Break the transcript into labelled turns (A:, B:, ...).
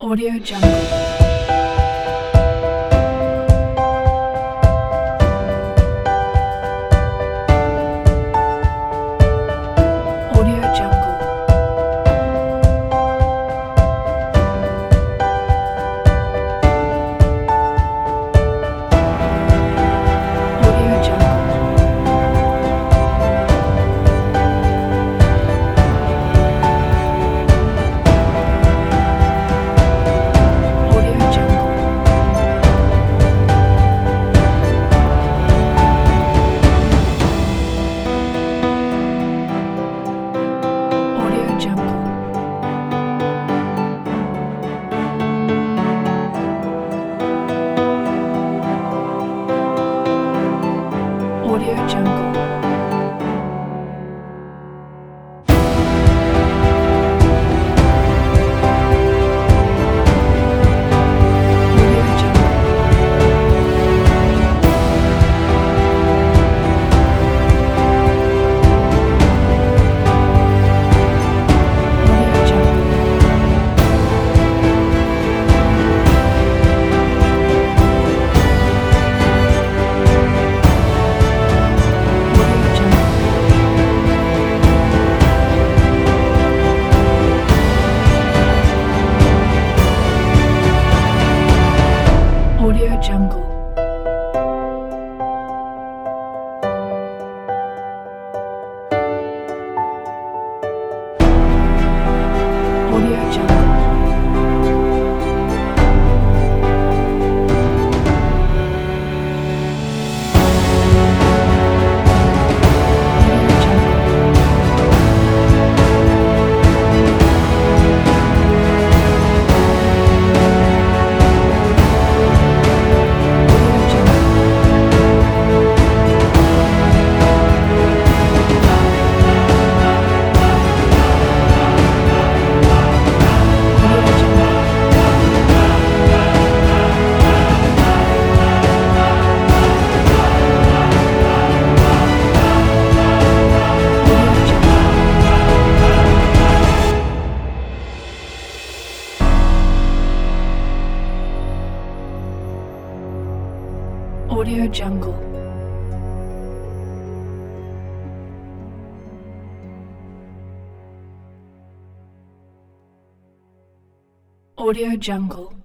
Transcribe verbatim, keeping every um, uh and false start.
A: Audio Jungle. Audio Jungle. Audio Jungle. Audio Jungle. Audio Jungle. Audio Jungle. Audio Jungle. Audio Jungle. Audio Jungle. Audio Jungle. Audio Jungle. Audio Jungle. Audio Jungle. Audio Jungle. Audio Jungle. Audio Jungle. Audio Jungle.